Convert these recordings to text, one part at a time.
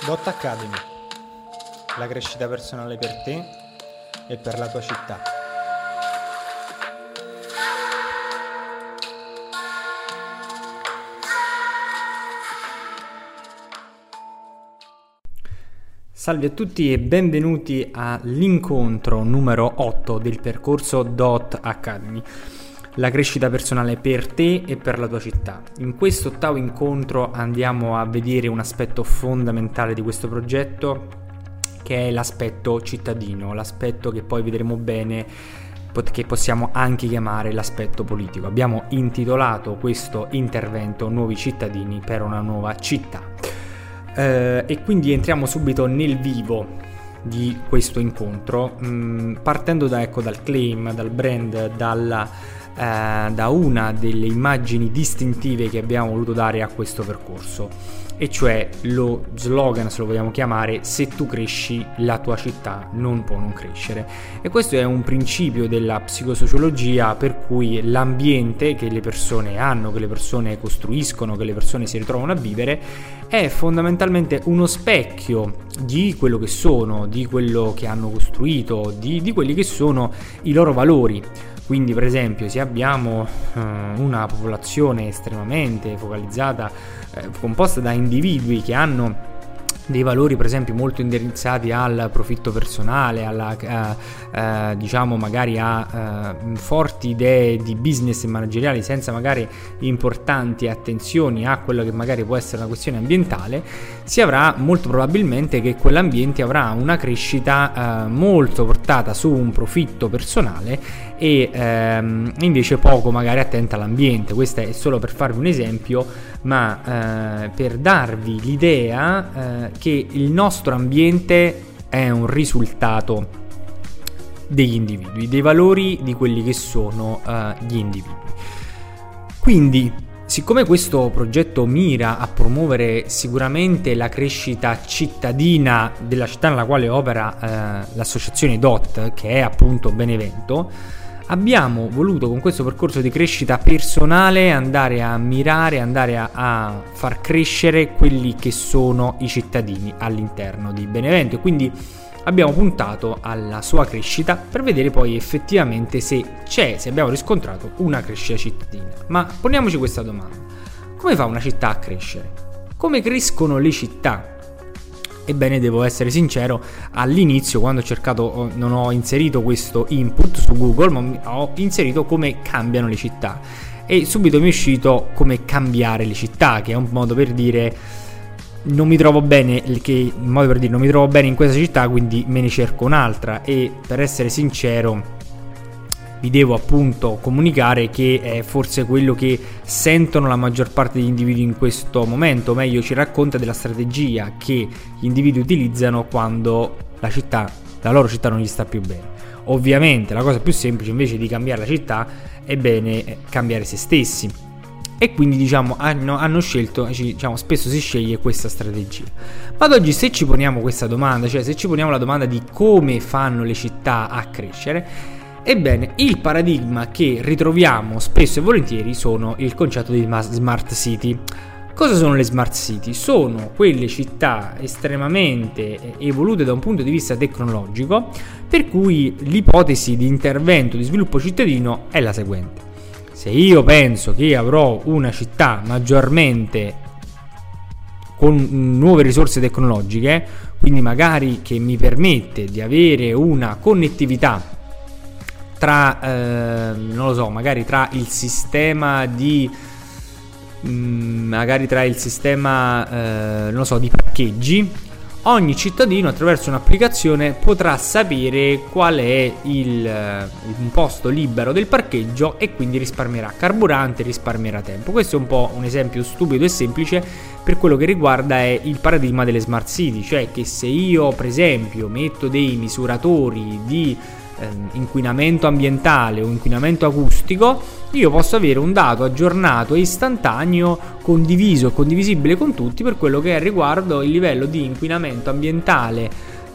Dot Academy, la crescita personale per te e per la tua città. Salve a tutti e benvenuti all'incontro numero 8 del percorso Dot Academy, la crescita personale per te e per la tua città. In questo ottavo incontro andiamo a vedere un aspetto fondamentale di questo progetto, che è l'aspetto cittadino, l'aspetto che poi vedremo bene, che possiamo anche chiamare l'aspetto politico. Abbiamo intitolato questo intervento Nuovi cittadini per una nuova città. E quindi entriamo subito nel vivo di questo incontro, partendo dal claim, dal brand, da una delle immagini distintive che abbiamo voluto dare a questo percorso, e cioè lo slogan, se lo vogliamo chiamare: se tu cresci, la tua città non può non crescere. E questo è un principio della psicosociologia, per cui l'ambiente che le persone hanno, che le persone costruiscono, che le persone si ritrovano a vivere, è fondamentalmente uno specchio di quello che sono, di quello che hanno costruito, di quelli che sono i loro valori. Quindi, per esempio, se abbiamo una popolazione estremamente focalizzata, composta da individui che hanno dei valori, per esempio, molto indirizzati al profitto personale, magari a forti idee di business e manageriali, senza magari importanti attenzioni a quello che magari può essere una questione ambientale, si avrà molto probabilmente che quell'ambiente avrà una crescita molto portata su un profitto personale e invece poco magari attenta all'ambiente. Questo è solo per farvi un esempio, ma per darvi l'idea che il nostro ambiente è un risultato degli individui, dei valori di quelli che sono gli individui. Quindi, siccome questo progetto mira a promuovere sicuramente la crescita cittadina della città nella quale opera l'associazione DOT, che è appunto Benevento, abbiamo voluto con questo percorso di crescita personale andare a mirare, andare a far crescere quelli che sono i cittadini all'interno di Benevento, e quindi abbiamo puntato alla sua crescita per vedere poi effettivamente se abbiamo riscontrato una crescita cittadina. Ma poniamoci questa domanda: come fa una città a crescere? Come crescono le città? Ebbene, devo essere sincero, all'inizio, quando non ho inserito questo input su Google, ma ho inserito come cambiano le città, e subito mi è uscito come cambiare le città, che è un modo per dire non mi trovo bene in questa città, quindi me ne cerco un'altra. E per essere sincero, vi devo appunto comunicare che è forse quello che sentono la maggior parte degli individui in questo momento, o meglio ci racconta della strategia che gli individui utilizzano quando la loro città non gli sta più bene. Ovviamente la cosa più semplice, invece di cambiare la città, è bene cambiare se stessi, e quindi hanno scelto, spesso si sceglie questa strategia. Ma ad oggi, se ci poniamo questa domanda, cioè se ci poniamo la domanda di come fanno le città a crescere, ebbene, il paradigma che ritroviamo spesso e volentieri sono il concetto di smart city. Cosa sono le smart city? Sono quelle città estremamente evolute da un punto di vista tecnologico, per cui l'ipotesi di intervento di sviluppo cittadino è la seguente: se io penso che avrò una città maggiormente con nuove risorse tecnologiche, quindi magari che mi permette di avere una connettività magari tra il sistema di di parcheggi, ogni cittadino attraverso un'applicazione potrà sapere qual è un posto libero del parcheggio, e quindi risparmierà carburante, risparmierà tempo. Questo è un po' un esempio stupido e semplice per quello che riguarda il paradigma delle smart city, cioè che se io, per esempio, metto dei misuratori di inquinamento ambientale o inquinamento acustico, io posso avere un dato aggiornato e istantaneo, condivisibile con tutti, per quello che è riguardo il livello di inquinamento ambientale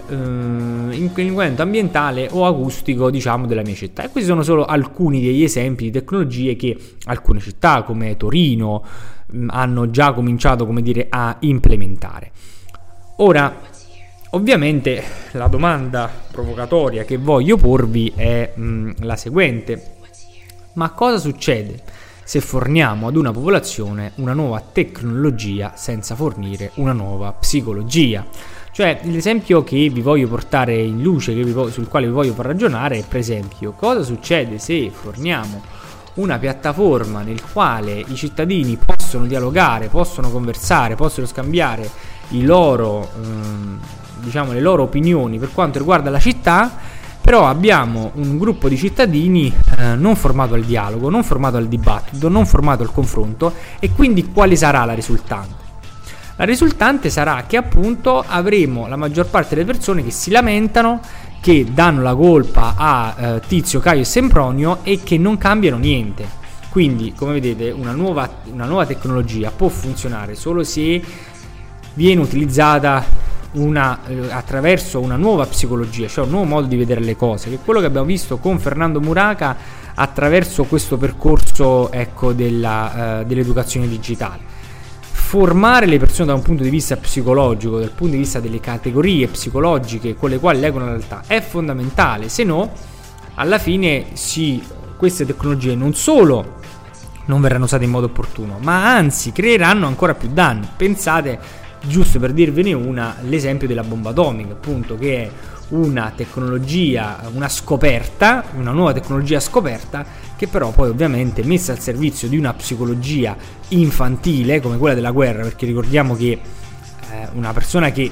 o acustico della mia città. E questi sono solo alcuni degli esempi di tecnologie che alcune città come Torino hanno già cominciato a implementare. Ora, ovviamente la domanda provocatoria che voglio porvi è la seguente: ma cosa succede se forniamo ad una popolazione una nuova tecnologia senza fornire una nuova psicologia? Cioè, l'esempio che vi voglio portare in luce, sul quale vi voglio far ragionare, è per esempio cosa succede se forniamo una piattaforma nel quale i cittadini possono dialogare, possono conversare, possono scambiare le loro opinioni per quanto riguarda la città, però abbiamo un gruppo di cittadini non formato al dialogo, non formato al dibattito, non formato al confronto, e quindi quale sarà la risultante? La risultante sarà che appunto avremo la maggior parte delle persone che si lamentano, che danno la colpa a Tizio, Caio e Sempronio e che non cambiano niente. Quindi, come vedete, una nuova tecnologia può funzionare solo se viene utilizzata attraverso una nuova psicologia, cioè un nuovo modo di vedere le cose, che è quello che abbiamo visto con Fernando Muraca attraverso questo percorso, dell'educazione digitale. Formare le persone da un punto di vista psicologico, dal punto di vista delle categorie psicologiche con le quali leggono la realtà, è fondamentale, se no alla fine queste tecnologie non solo non verranno usate in modo opportuno, ma anzi creeranno ancora più danni. Pensate, giusto per dirvene l'esempio della bomba atomica, appunto, che è una tecnologia, una nuova tecnologia scoperta, che però poi ovviamente messa al servizio di una psicologia infantile come quella della guerra, perché ricordiamo che una persona che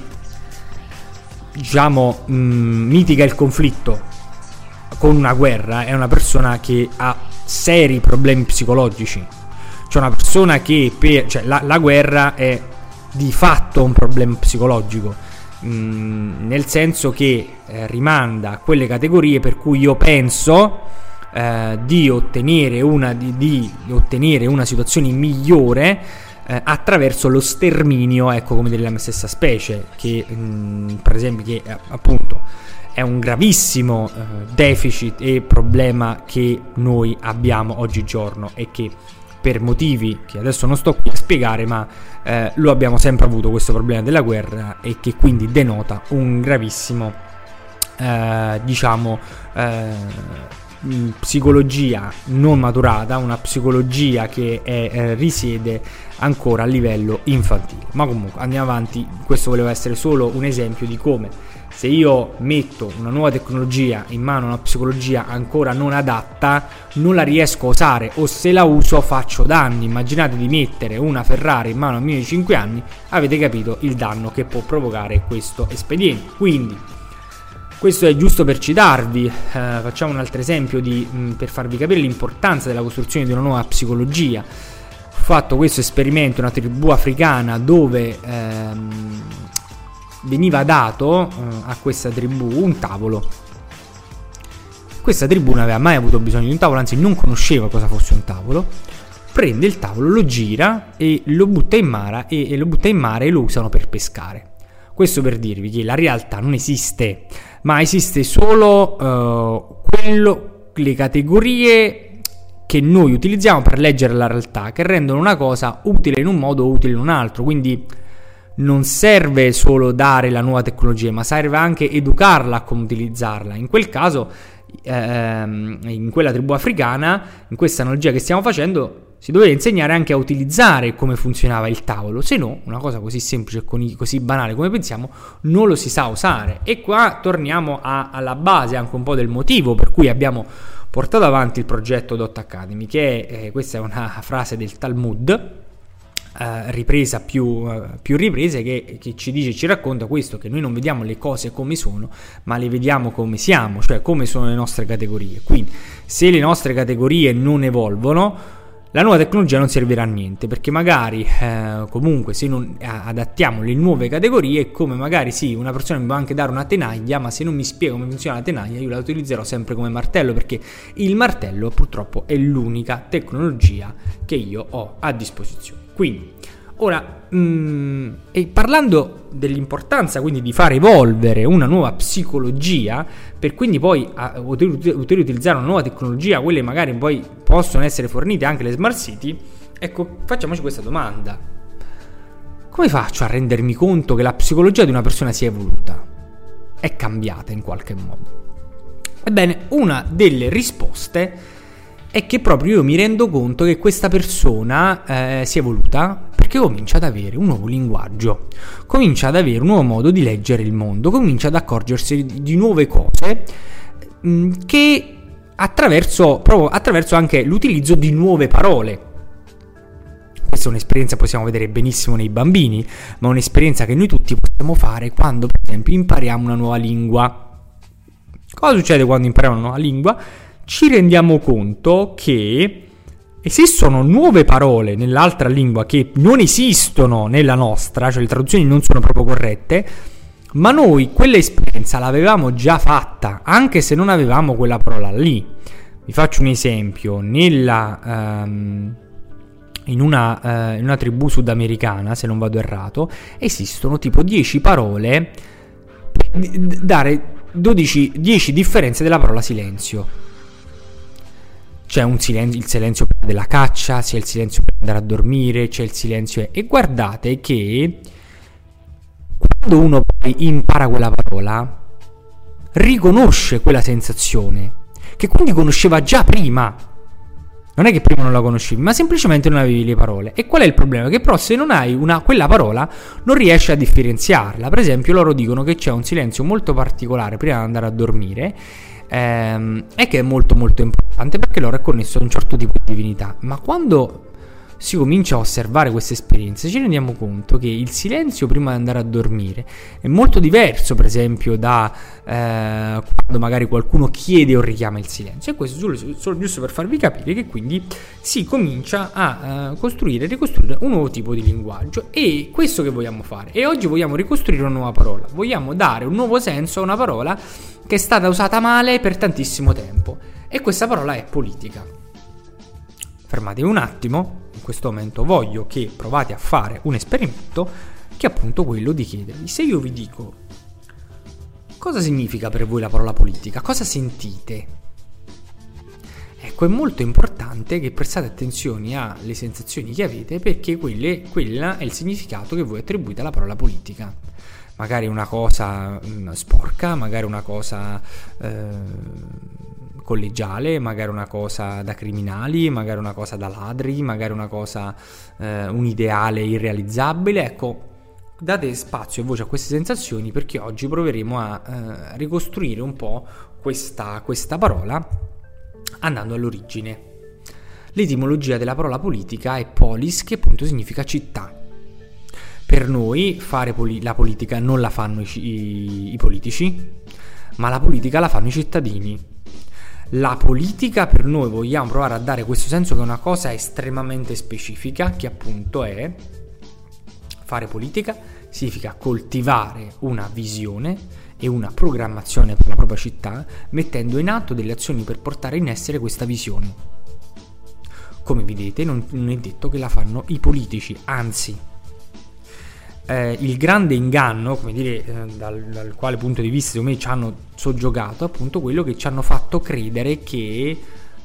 mitiga il conflitto con una guerra è una persona che ha seri problemi psicologici, cioè una persona che la guerra è di fatto un problema psicologico, nel senso che rimanda a quelle categorie per cui io penso di ottenere una situazione migliore attraverso lo sterminio, come della mia stessa specie, che per esempio che appunto è un gravissimo deficit e problema che noi abbiamo oggigiorno e che per motivi che adesso non sto qui a spiegare, ma lo abbiamo sempre avuto questo problema della guerra, e che quindi denota un gravissimo psicologia non maturata, una psicologia che risiede ancora a livello infantile. Ma comunque andiamo avanti, questo voleva essere solo un esempio di come, se io metto una nuova tecnologia in mano a una psicologia ancora non adatta, non la riesco a usare, o se la uso faccio danni. Immaginate di mettere una Ferrari in mano a un bambino di 5 anni, avete capito il danno che può provocare questo espediente. Quindi questo è giusto per citarvi. Facciamo un altro esempio per farvi capire l'importanza della costruzione di una nuova psicologia. Ho fatto questo esperimento in una tribù africana dove veniva dato a questa tribù un tavolo. Questa tribù non aveva mai avuto bisogno di un tavolo, anzi non conosceva cosa fosse un tavolo. Prende il tavolo, lo gira e lo butta in mare e lo usano per pescare. Questo per dirvi che la realtà non esiste, ma esiste solo le categorie che noi utilizziamo per leggere la realtà, che rendono una cosa utile in un modo o utile in un altro. Quindi non serve solo dare la nuova tecnologia, ma serve anche educarla a come utilizzarla. In quel caso, in quella tribù africana, in questa analogia che stiamo facendo, si doveva insegnare anche a utilizzare come funzionava il tavolo, se no una cosa così semplice e così banale come pensiamo non lo si sa usare. E qua torniamo alla base anche un po' del motivo per cui abbiamo portato avanti il progetto Dot Academy, che questa è una frase del Talmud, ripresa più riprese, che ci racconta questo, che noi non vediamo le cose come sono, ma le vediamo come siamo, cioè come sono le nostre categorie. Quindi se le nostre categorie non evolvono, la nuova tecnologia non servirà a niente, perché magari comunque se non adattiamo le nuove categorie, come magari sì, una persona mi può anche dare una tenaglia, ma se non mi spiega come funziona la tenaglia, io la utilizzerò sempre come martello, perché il martello purtroppo è l'unica tecnologia che io ho a disposizione. Quindi ora, e parlando dell'importanza quindi di far evolvere una nuova psicologia, per quindi poi poter utilizzare una nuova tecnologia, quelle magari poi possono essere fornite anche le smart city, ecco, facciamoci questa domanda: come faccio a rendermi conto che la psicologia di una persona si è evoluta? È cambiata in qualche modo? Ebbene, una delle risposte è che proprio io mi rendo conto che questa persona si è evoluta perché comincia ad avere un nuovo linguaggio, comincia ad avere un nuovo modo di leggere il mondo, comincia ad accorgersi di nuove cose che attraverso anche l'utilizzo di nuove parole. Questa è un'esperienza che possiamo vedere benissimo nei bambini, ma è un'esperienza che noi tutti possiamo fare quando, per esempio, impariamo una nuova lingua. Cosa succede quando impariamo una nuova lingua? Ci rendiamo conto che esistono nuove parole nell'altra lingua che non esistono nella nostra, cioè le traduzioni non sono proprio corrette, ma noi quell'esperienza l'avevamo già fatta, anche se non avevamo quella parola lì. Vi faccio un esempio: in una tribù sudamericana, se non vado errato, esistono tipo 10 parole per dare 10 differenze della parola silenzio. C'è il silenzio della caccia, c'è il silenzio per andare a dormire, c'è il silenzio... E guardate che quando uno poi impara quella parola, riconosce quella sensazione, che quindi conosceva già prima. Non è che prima non la conoscevi, ma semplicemente non avevi le parole. E qual è il problema? Che però se non hai quella parola non riesci a differenziarla. Per esempio loro dicono che c'è un silenzio molto particolare prima di andare a dormire, e che è molto molto importante perché loro è connesso a un certo tipo di divinità. Ma quando si comincia a osservare queste esperienze ci rendiamo conto che il silenzio prima di andare a dormire è molto diverso, per esempio, da quando magari qualcuno chiede o richiama il silenzio. E questo solo giusto per farvi capire che quindi si comincia a costruire e ricostruire un nuovo tipo di linguaggio. E questo che vogliamo fare. E oggi vogliamo ricostruire una nuova parola, vogliamo dare un nuovo senso a una parola che è stata usata male per tantissimo tempo, e questa parola è politica. Fermatevi un attimo, in questo momento voglio che provate a fare un esperimento, che è appunto quello di chiedervi: se io vi dico cosa significa per voi la parola politica, cosa sentite? Ecco, è molto importante che prestate attenzione alle sensazioni che avete, perché quella è il significato che voi attribuite alla parola politica. Magari una cosa sporca, magari una cosa collegiale, magari una cosa da criminali, magari una cosa da ladri, magari una cosa, un ideale irrealizzabile. Ecco, date spazio e voce a queste sensazioni, perché oggi proveremo a ricostruire un po' questa parola andando all'origine. L'etimologia della parola politica è polis, che appunto significa città. Per noi fare la politica non la fanno i politici, ma la politica la fanno i cittadini. La politica per noi, vogliamo provare a dare questo senso, che è una cosa estremamente specifica, che appunto è fare politica significa coltivare una visione e una programmazione per la propria città, mettendo in atto delle azioni per portare in essere questa visione. Come vedete, non è detto che la fanno i politici, anzi. Il grande inganno, come dire, dal quale punto di vista secondo me ci hanno soggiogato, appunto quello che ci hanno fatto credere che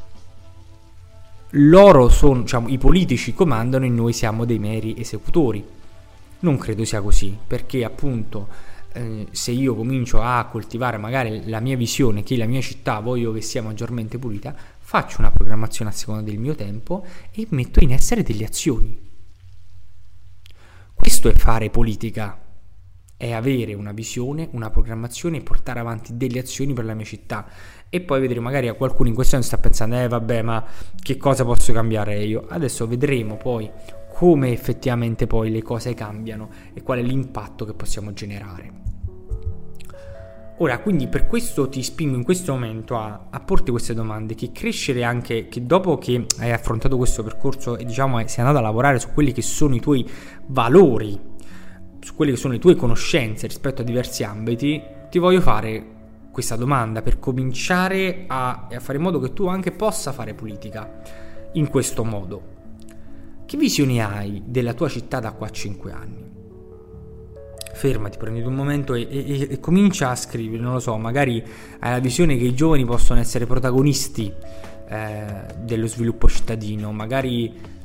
loro sono, diciamo, i politici comandano e noi siamo dei meri esecutori. Non credo sia così, perché appunto se io comincio a coltivare magari la mia visione, che la mia città voglio che sia maggiormente pulita, faccio una programmazione a seconda del mio tempo e metto in essere delle azioni. Questo è fare politica, è avere una visione, una programmazione e portare avanti delle azioni per la mia città. E poi vedremo, magari a qualcuno in questo momento sta pensando vabbè, ma che cosa posso cambiare io? Adesso vedremo poi come effettivamente poi le cose cambiano e qual è l'impatto che possiamo generare. Ora, quindi per questo ti spingo in questo momento a porti queste domande, che crescere anche, che dopo che hai affrontato questo percorso e diciamo sei andato a lavorare su quelli che sono i tuoi valori, su quelle che sono le tue conoscenze rispetto a diversi ambiti, ti voglio fare questa domanda per cominciare a fare in modo che tu anche possa fare politica in questo modo. Che visione hai della tua città da qua a 5 anni? Fermati, prenditi un momento e comincia a scrivere, non lo so, magari hai la visione che i giovani possono essere protagonisti dello sviluppo cittadino, magari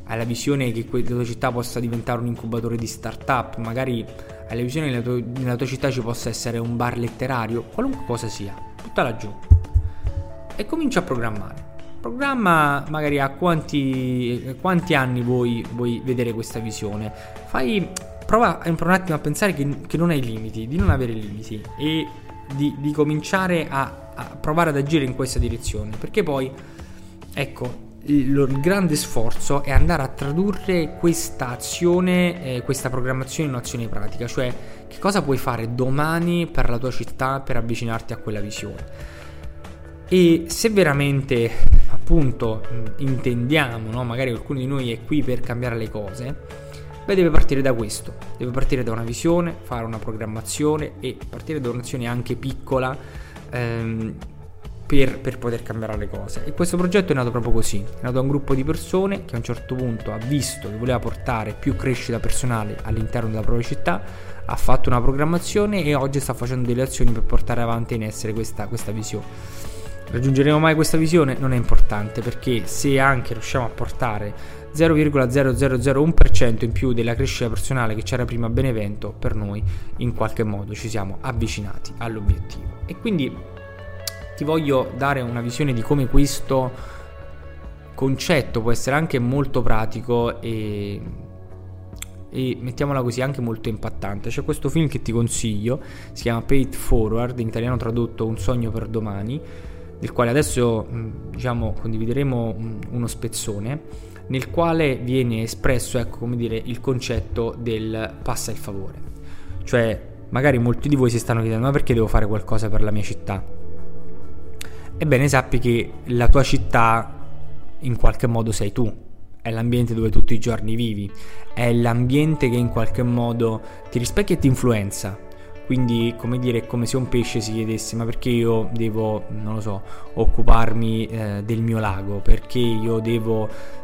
hai la visione che la tua città possa diventare un incubatore di start-up, magari hai la visione che nella tua città ci possa essere un bar letterario, qualunque cosa sia, buttala giù e comincia a programmare. Programma magari a quanti anni vuoi vedere questa visione. Prova un attimo a pensare che non hai limiti, di non avere limiti e di cominciare a provare ad agire in questa direzione, perché poi ecco il grande sforzo è andare a tradurre questa azione, questa programmazione in un'azione pratica, cioè che cosa puoi fare domani per la tua città per avvicinarti a quella visione. E se veramente appunto intendiamo, no? Magari qualcuno di noi è qui per cambiare le cose, deve partire da questo, deve partire da una visione, fare una programmazione e partire da un'azione anche piccola per poter cambiare le cose. E questo progetto è nato proprio così, è nato da un gruppo di persone che a un certo punto ha visto che voleva portare più crescita personale all'interno della propria città, ha fatto una programmazione e oggi sta facendo delle azioni per portare avanti in essere questa visione. Raggiungeremo mai questa visione? Non è importante, perché se anche riusciamo a portare 0,0001% in più della crescita personale che c'era prima a Benevento, per noi in qualche modo ci siamo avvicinati all'obiettivo. E quindi ti voglio dare una visione di come questo concetto può essere anche molto pratico e mettiamola così, anche molto impattante. C'è questo film che ti consiglio, si chiama Pay It Forward, in italiano tradotto Un sogno per domani, del quale adesso condivideremo uno spezzone, nel quale viene espresso, ecco, come dire, il concetto del passa il favore. Cioè, magari molti di voi si stanno chiedendo: ma perché devo fare qualcosa per la mia città? Ebbene, sappi che la tua città in qualche modo sei tu, è l'ambiente dove tutti i giorni vivi, è l'ambiente che in qualche modo ti rispecchia e ti influenza. Quindi, come dire, è come se un pesce si chiedesse: ma perché io devo, non lo so, occuparmi del mio lago? Perché io devo,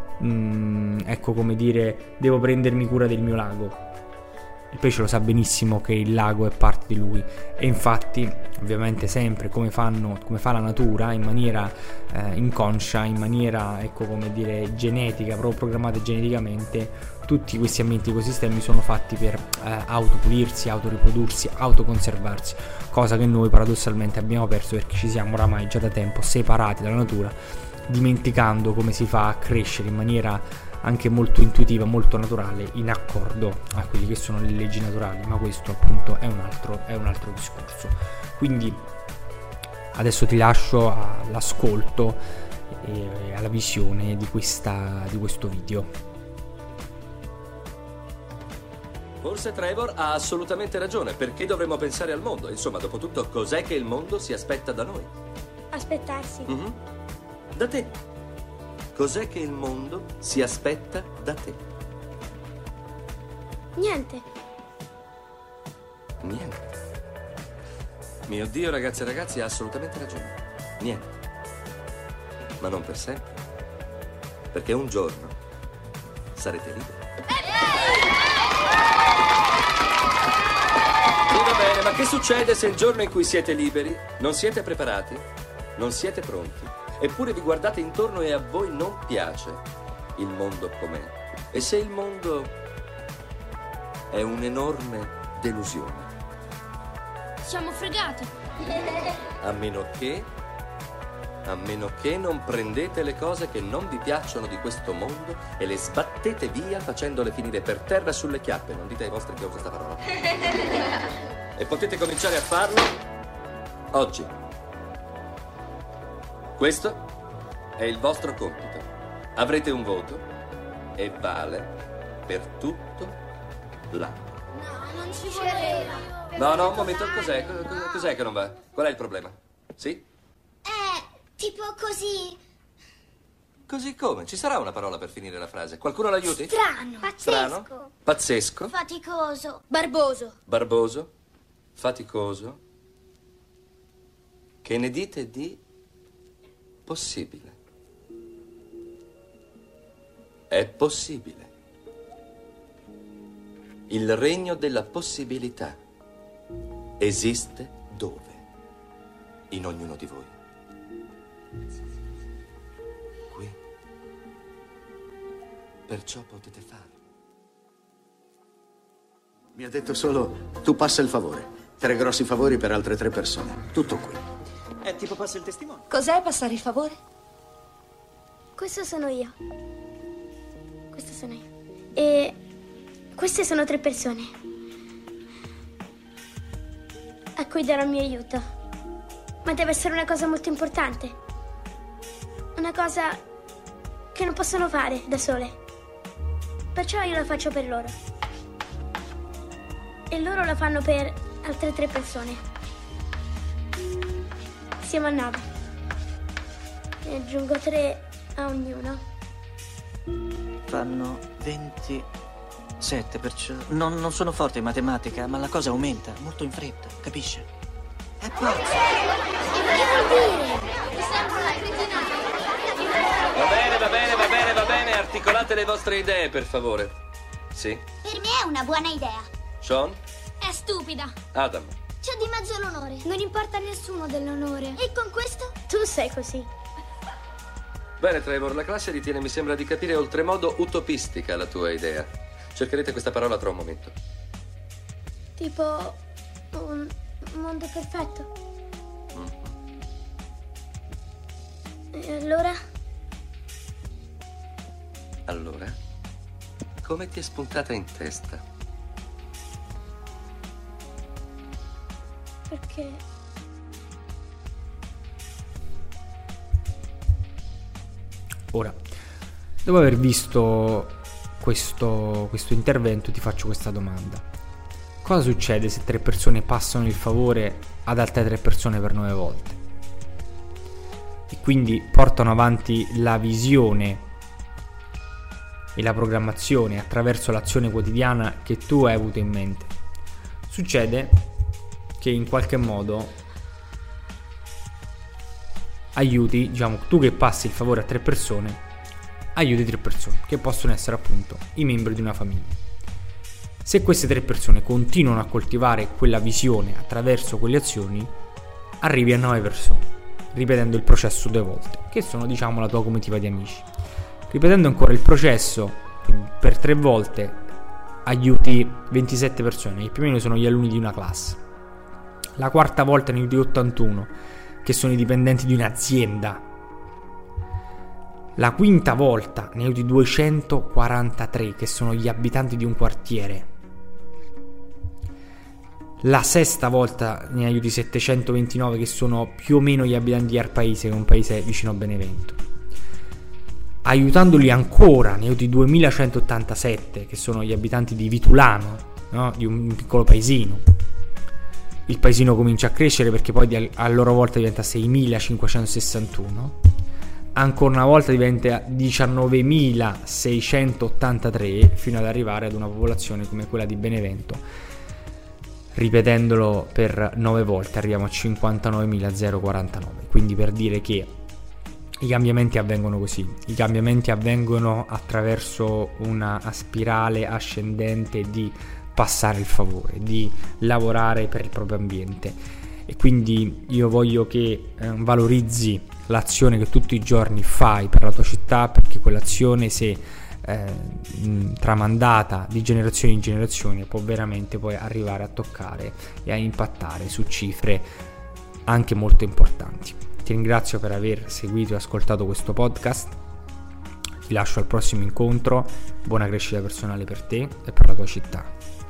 ecco, come dire, devo prendermi cura del mio lago? Il pesce lo sa benissimo che il lago è parte di lui, e infatti, ovviamente, sempre come fa la natura, in maniera inconscia, in maniera, ecco, come dire, genetica, proprio programmate geneticamente, tutti questi ambienti ecosistemi sono fatti per autopulirsi, autoriprodursi, autoconservarsi, cosa che noi paradossalmente abbiamo perso, perché ci siamo oramai già da tempo separati dalla natura, dimenticando come si fa a crescere in maniera anche molto intuitiva, molto naturale, in accordo a quelle che sono le leggi naturali. Ma questo appunto è un altro discorso. Quindi adesso ti lascio all'ascolto e alla visione di questo video. Forse Trevor ha assolutamente ragione. Perché dovremmo pensare al mondo? Insomma, dopo tutto, cos'è che il mondo si aspetta da noi? Aspettarsi. Mm-hmm. Da te. Cos'è che il mondo si aspetta da te? Niente. Niente. Mio Dio, ragazzi e ragazzi, ha assolutamente ragione. Niente. Ma non per sempre. Perché un giorno sarete liberi. Sì, va bene, ma che succede se il giorno in cui siete liberi non siete preparati? Non siete pronti? Eppure vi guardate intorno e a voi non piace il mondo com'è. E se il mondo è un'enorme delusione? Siamo fregati. A meno che non prendete le cose che non vi piacciono di questo mondo e le sbattete via facendole finire per terra sulle chiappe. Non dite ai vostri che uso questa parola. E potete cominciare a farlo oggi. Questo è il vostro compito. Avrete un voto e vale per tutto l'anno. No, non ci voleva. No, un momento, cos'è che non va? Qual è il problema? Sì? Tipo così. Così come? Ci sarà una parola per finire la frase. Qualcuno l'aiuti? Strano. Strano? Pazzesco? Faticoso. Barboso. Barboso? Faticoso? Che ne dite di possibile? È possibile. Il regno della possibilità esiste dove? In ognuno di voi. Qui. Perciò potete farlo. Mi ha detto solo, tu passa il favore. 3 grossi favori per altre 3 persone. Tutto qui. È tipo passa il testimone. Cos'è passare il favore? Questo sono io. Questo sono io. E queste sono 3 persone a cui darò il mio aiuto. Ma deve essere una cosa molto importante. Una cosa che non possono fare da sole. Perciò io la faccio per loro. E loro la fanno per altre 3 persone. Siamo a 9. Ne aggiungo 3 a ognuno. Fanno 27, perciò... Non sono forte in matematica, ma la cosa aumenta molto in fretta, capisce? È pazzo! Va bene, articolate le vostre idee, per favore. Sì? Per me è una buona idea. Sean? È stupida. Adam? C'è di mezzo l'onore. Non importa a nessuno dell'onore. E con questo? Tu sei così. Bene, Trevor, la classe ritiene, mi sembra di capire, oltremodo utopistica la tua idea. Cercherete questa parola tra un momento. Tipo un mondo perfetto. E allora? Allora? Come ti è spuntata in testa? Perché? Ora, dopo aver visto questo intervento, ti faccio questa domanda. Cosa succede se 3 persone passano il favore ad altre 3 persone per 9 volte? E quindi portano avanti la visione e la programmazione attraverso l'azione quotidiana che tu hai avuto in mente. Succede che in qualche modo aiuti, diciamo, tu che passi il favore a 3 persone, aiuti 3 persone, che possono essere appunto i membri di una famiglia. Se queste 3 persone continuano a coltivare quella visione attraverso quelle azioni, arrivi a 9 persone, ripetendo il processo 2 volte, che sono, diciamo, la tua comitiva di amici. Ripetendo ancora il processo per 3 volte, aiuti 27 persone, che più o meno sono gli alunni di una classe. La 4ª volta ne aiuti 81, che sono i dipendenti di un'azienda. La 5ª volta ne aiuti 243, che sono gli abitanti di un quartiere. La 6ª volta ne aiuti 729, che sono più o meno gli abitanti di Arpaese, che è un paese vicino a Benevento. Aiutandoli ancora ne aiuti 2187, che sono gli abitanti di Vitulano, no? Di un piccolo paesino. Il paesino comincia a crescere perché poi a loro volta diventa 6561. Ancora una volta diventa 19.683, fino ad arrivare ad una popolazione come quella di Benevento. Ripetendolo per 9 volte arriviamo a 59.049. Quindi, per dire che i cambiamenti avvengono così. I cambiamenti avvengono attraverso una spirale ascendente di passare il favore, di lavorare per il proprio ambiente. E quindi io voglio che valorizzi l'azione che tutti i giorni fai per la tua città, perché quell'azione, se tramandata di generazione in generazione, può veramente poi arrivare a toccare e a impattare su cifre anche molto importanti. Ti ringrazio per aver seguito e ascoltato questo podcast. Ti lascio al prossimo incontro. Buona crescita personale per te e per la tua città.